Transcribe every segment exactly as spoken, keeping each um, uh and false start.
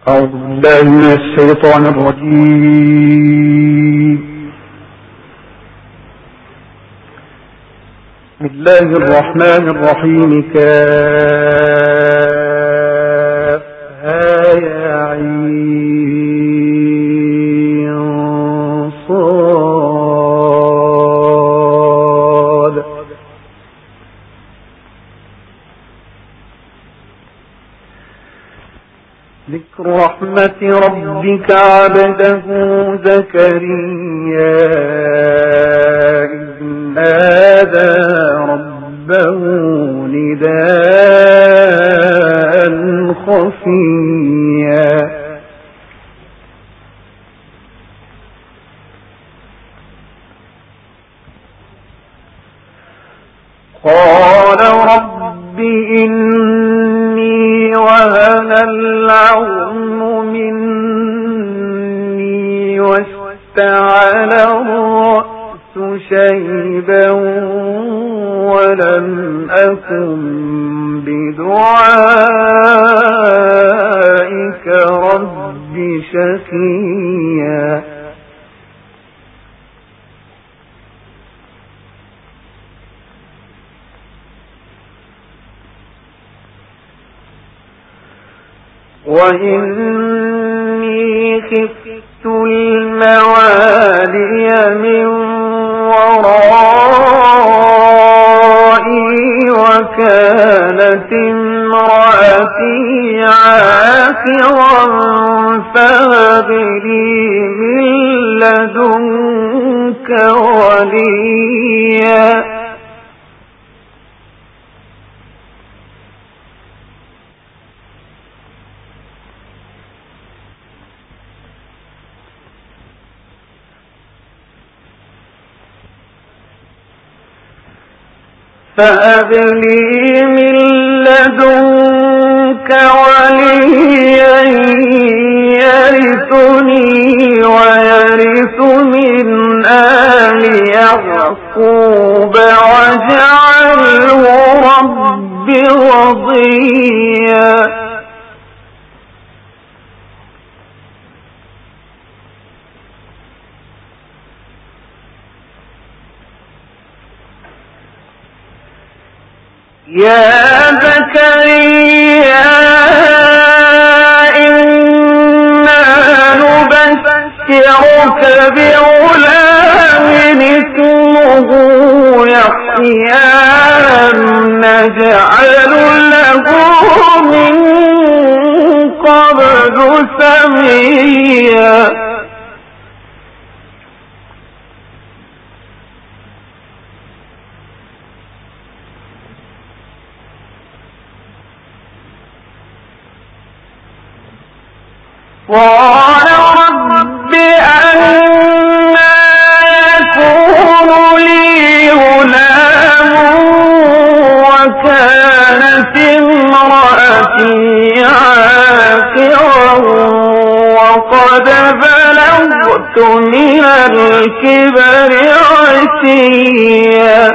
أعوذ بالله من الشيطان الرجيم. بسم الله الرحمن الرحيم. كافها يا عين صاد. ذكر رحمة ربك عبده زكريا إذ نادى ربه نداء خفيا. قال رب إني وهن العظم مني واشتعل الرأس شيبا ولم أكن بدعائك رب شقيا. وإني خفت الموالي من ورائي وكانت امرأتي عاقرا فهب لي من لدنك وليا. فهب لي من لدنك وليا يرثني ويرث من آل يعقوب واجعله رب رضيا. يا زكريا إنا نبشرك بغلام اسمه يحيى نجعل له من قبل سميا. قال رب أنى يكون لي غلام وكانت امرأتي عاقرا وقد بلغت من الكبر عتيا.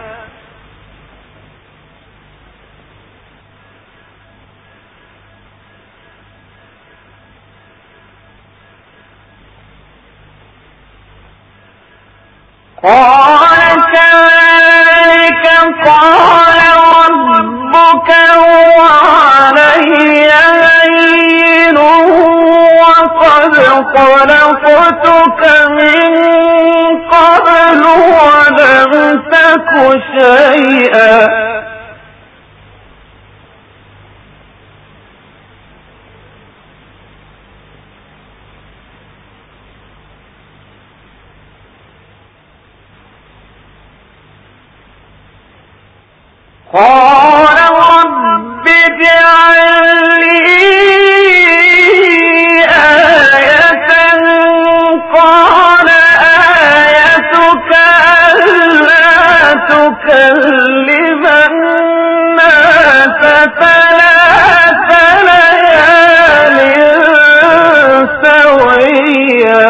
قال كذلك قال ربك هو علي هين وقد خلقتك من قبل ولم تك شيئا. قال رب اجعل لي آية قال آيتك ألا تكلم الناس ثلاث ليال سويا.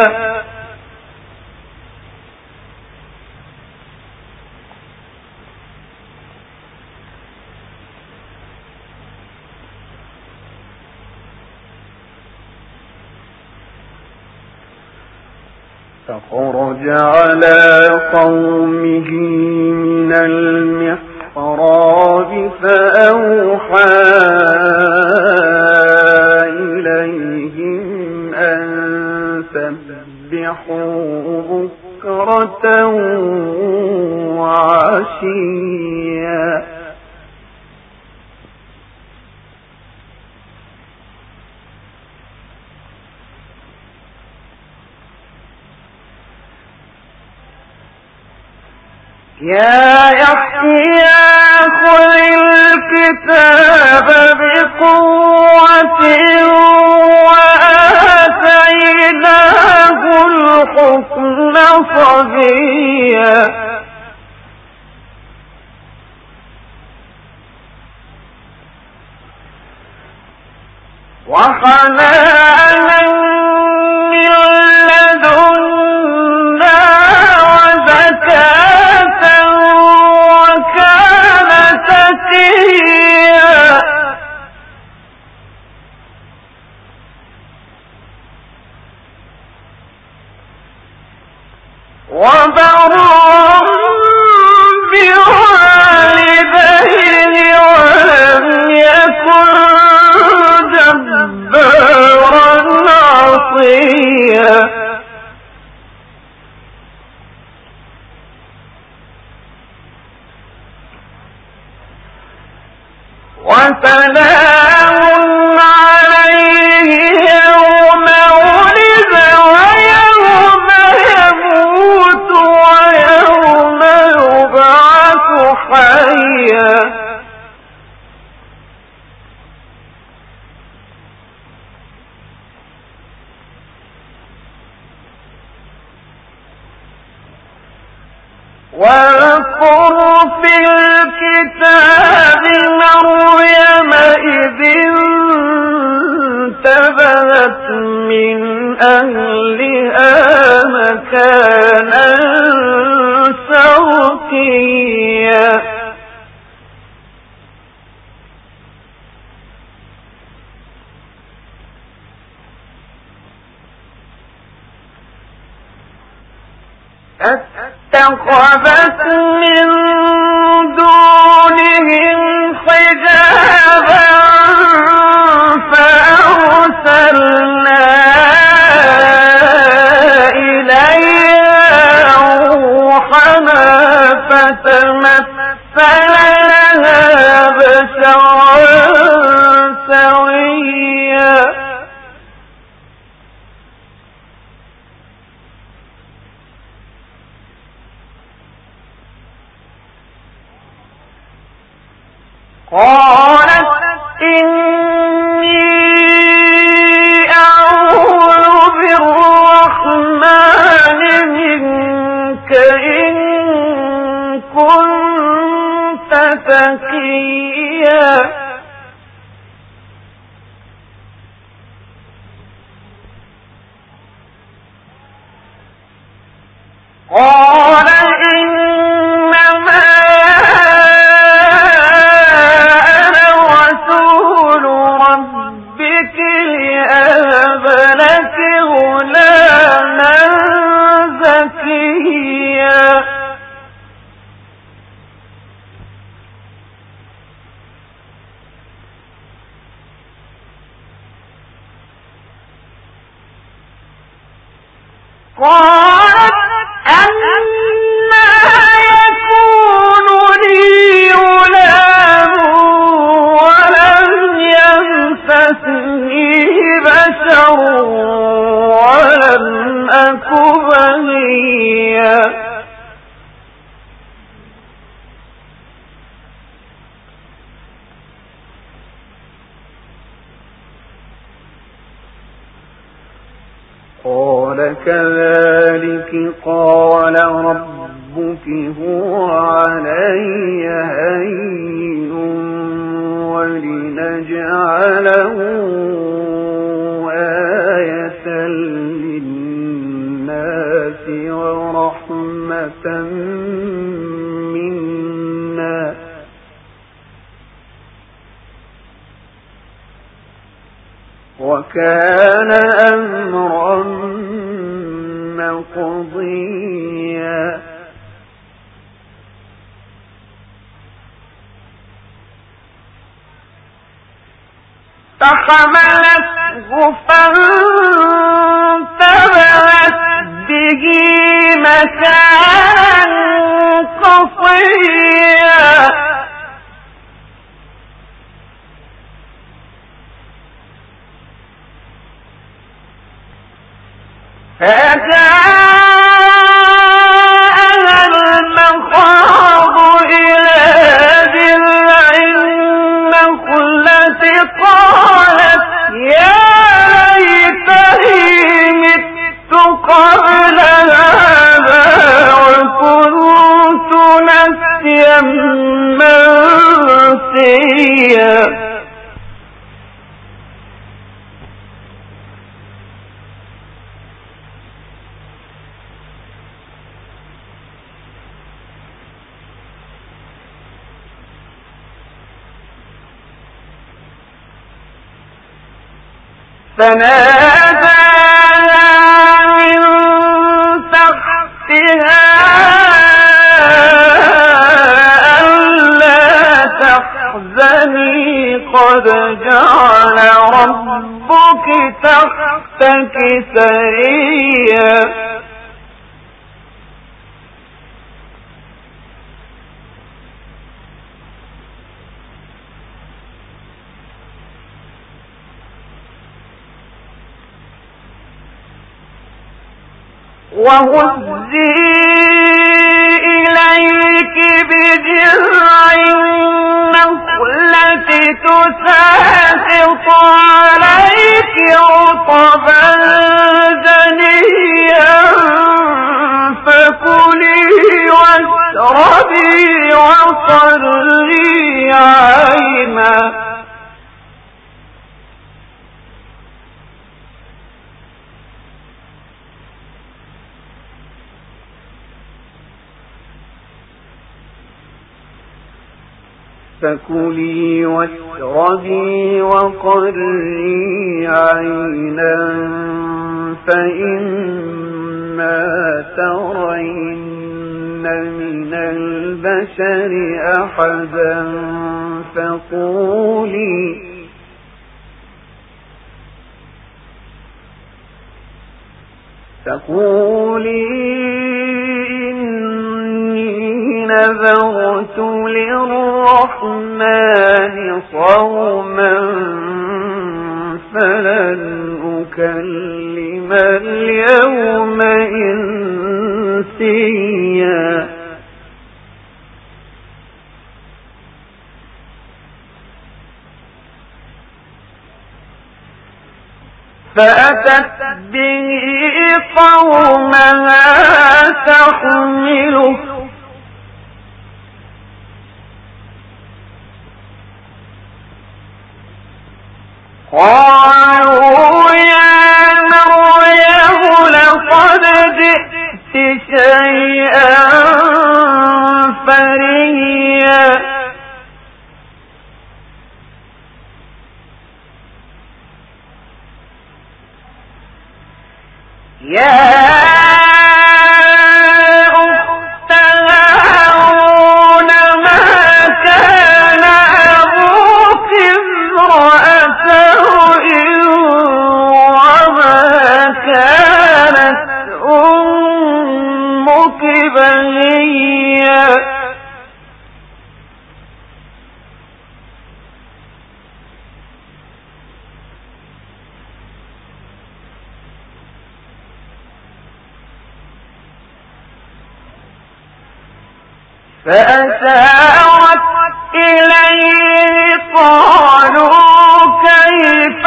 فخرج على قومه من المحراب فأوحى إليهم أن سبحوا بكرة وعشيا يا يحيى خذ الكتاب بقوة وآتيناه الحكم صبيا وحنانا من لدنا وزكاة وكان تقيا وبرا بوالديه ولم يكن جبارا عصيا وسلام عليه يوم ولد ويوم يموت ويوم يبعث حيا واذكر في الكتاب مريم إذ انتبذت من أهلها مكانا شرقيا اتخذت من دونهم حجابا فأرسلنا إليها روحنا فتمثل لها بشرا سويا قالت إني أعوذ بالرحمن منك إن كنت تقيا قال إنما قالت أنى يكون لي غلام ولم يمسسني بشر ولم أك بغيا قال كذلك قال ربك هو علي هين ولنجعله آية للناس ورحمة منا وكان أمرا مقضيا فحملته فانتبذت به مكانا قصيا فجاءها المخاض إلى ذرع النخلة قالت يا ليتني مت قبل هذا وكنت نسيا منسيا فناداها من تحتها ألا تحزني قد جعل ربك تحتك سريا وهزي إليك بجذع النخلة تساقط عليك رطبا جنيا فكلي واشربي وقري عينا فكلي واشربي وقري عينا فإما ترين من البشر أحدا فقولي فقولي نذرت للرحمن صوما فلن أكلم اليوم إنسيا فأتت به قومها تحمله قالوا يا مريم لقد جئت شيئا فريا يا أخت هارون ما كان أبوك امرأ سوء وما كانت أمك بغيا فأشارت إليه قالوا كيف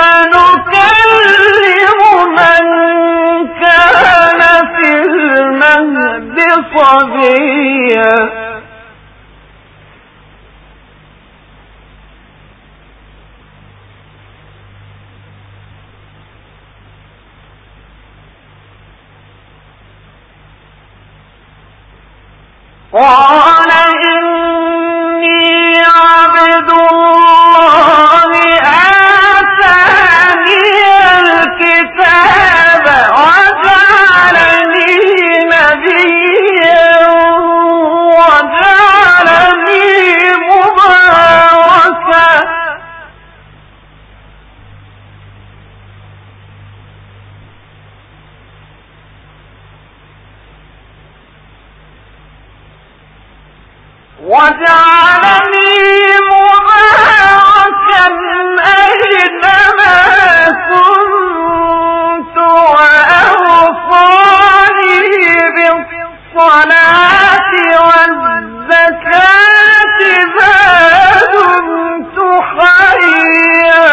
نكلم من كان في المهد صبيا قال إني عبد الله آتاني الكتاب وجعلني وجعلني مباركا أينما كنت وأوصاني بالصلاة والزكاة ما دمت حيا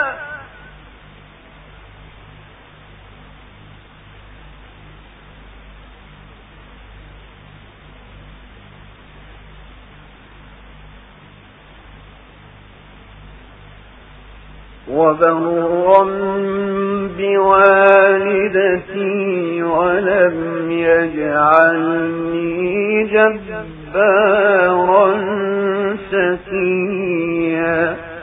وبرا بوالدتي ولم يجعلني جبارا شقيا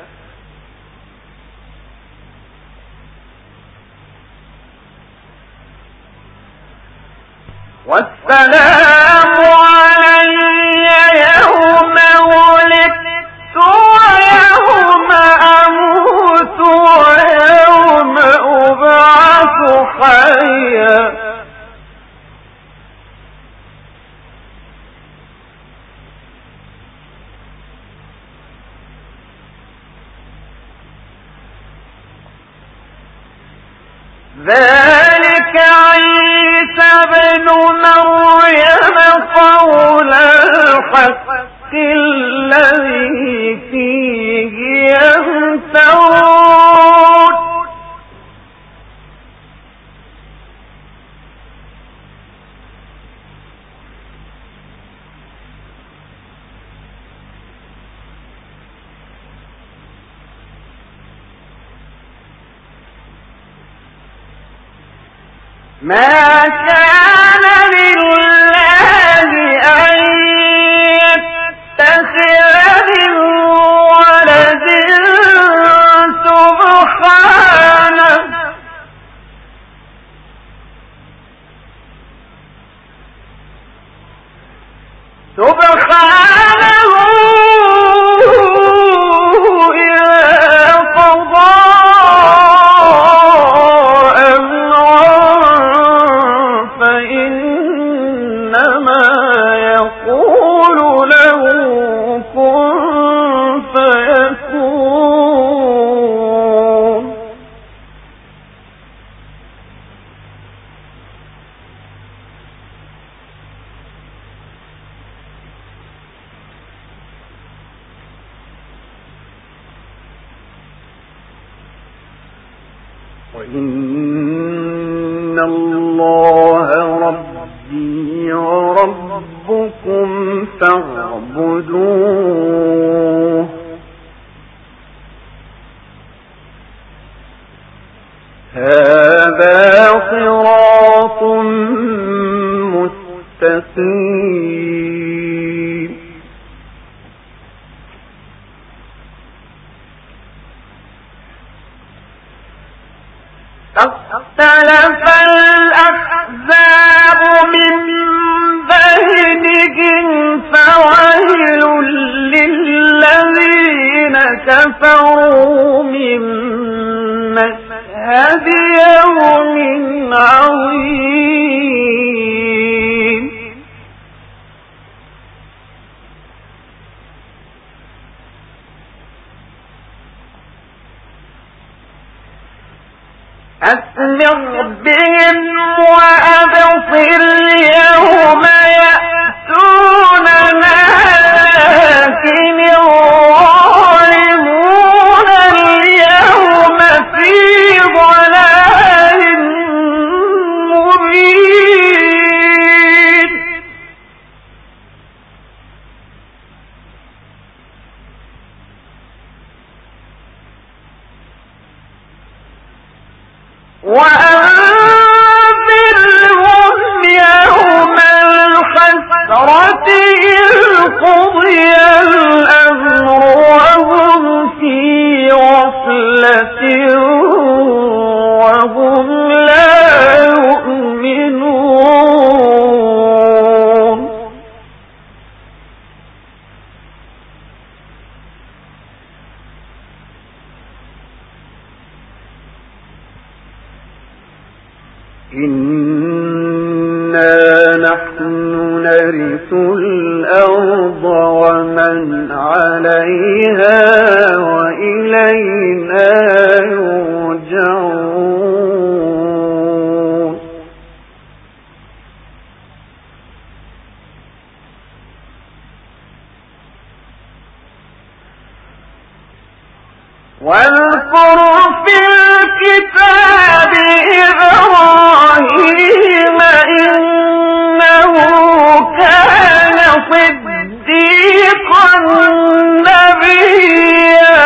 والسلام علي يوم ولدت ويوم أموت ويوم أبعث حيا ذلك عيسى بن مريم قول الحق الذي فيه يمترون ما كان لله أن يتخذ من ولد سبحانه سبحانه إذا قضى وإن الله ربي وربكم فاعبدوه هذا صراط مستقيم فاختلف الأحزاب من بينهم فويل للذين كفروا من مشهد يوم عظيم أسمع بهم وأبصر يوم يأتوننا لكن الظالمون اليوم في ضلال مبين وأنذرهم يوم الحسرة إذ قضي الأمر وهم في غفلة وهم لا يؤمنون إنا نحن نرث الأرض واذكر في الكتاب إبراهيم إنه كان صديقا نبيا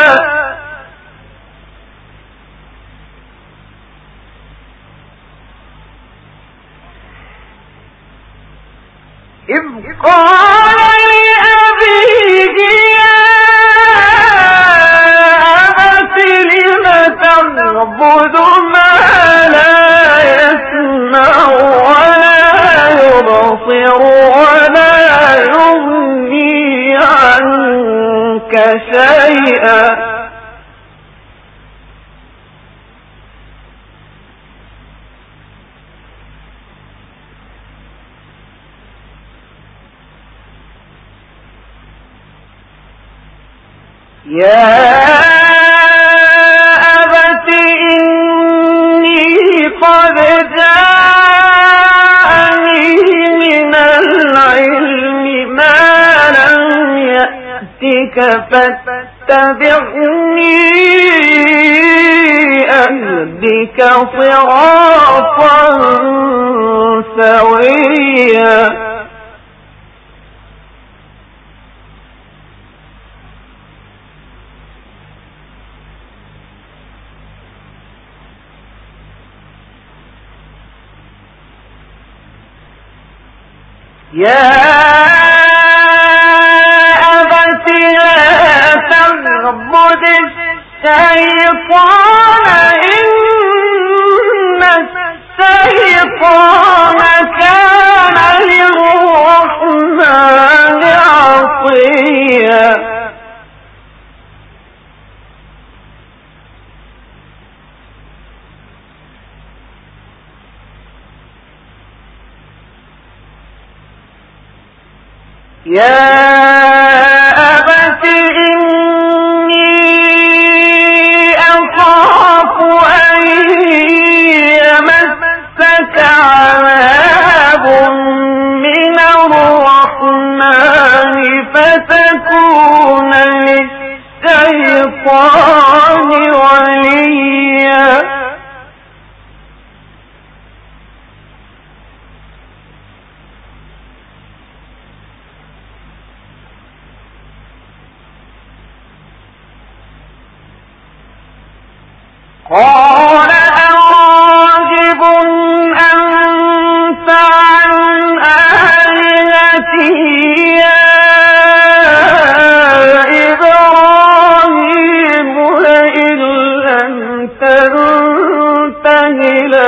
إذ قال لأبيه يا أبت لم تعبد ما لا يسمع ولا يبصر ولا يغني عنك شيئا يا أبت إني قد جاءني من العلم ما لم يأتك فاتبعني أهدك صراطا سويا يا أبت لا تعبد الشيطان إن الشيطان كان للرحمن عصيا يا أبت إني أخاف أن يمسك عذاب من الرحمن فتكون للشيطان وليا قال أراغب أنت عن آلهتي يا إبراهيم لئن لم تنته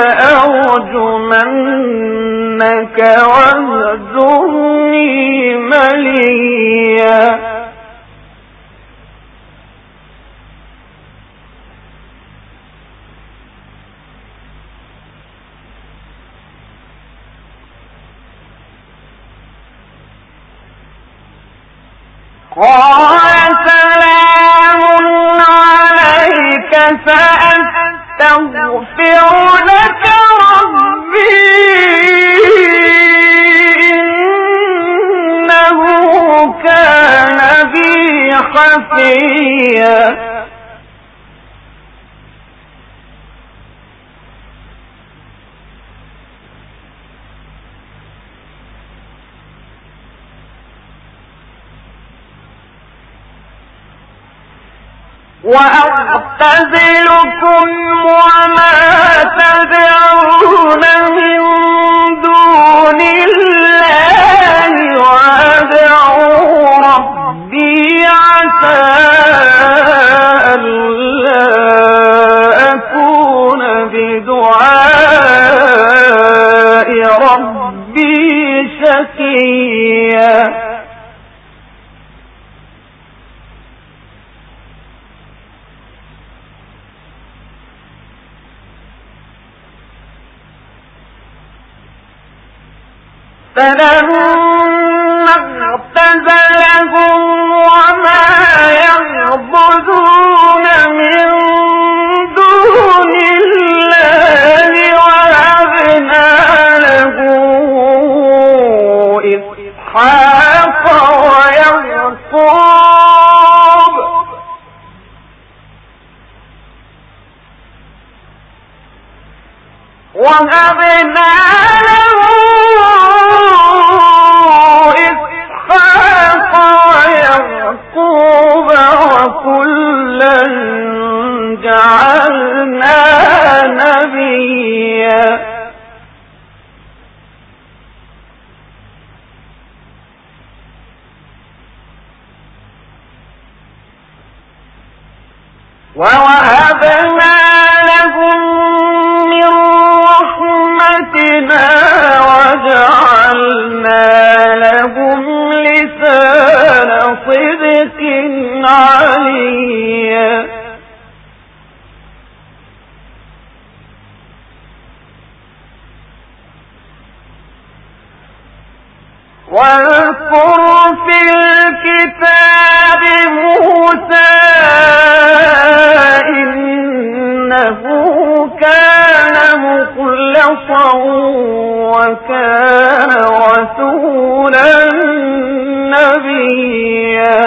لأرجمنك واهجرني مليا قال سلام عليك سأستغفر لك ربي إنه كان بي حفيا وأعتزلكم وما تدعون من دون الله وأدعو ربي عسى ألا أكون بدعاء ربي شقيا فلما اعتزلهم وما يعبدون من دون الله وهبنا له إسحاق ويعقوب وهبنا له إسحاق ويعقوب وكلا جعلنا نبيا ووهبنا لهم من رحمتنا وجعلنا لهم لسان صدق عليا واذكر في الكتاب موسى إنه كان مخلصا وكان رسولا نبيا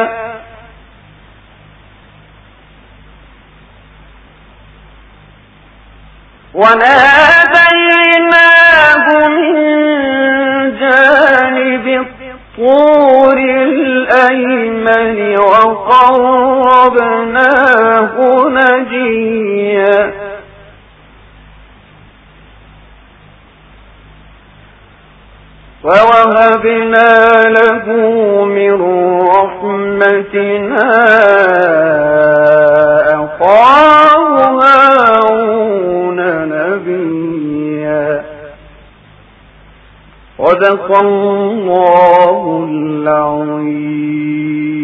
وناديناه من جانب الطور الأيمن وقربناه نجيا ووهبنا له من رحمتنا أخاه هارون نبيا صدق الله العظيم.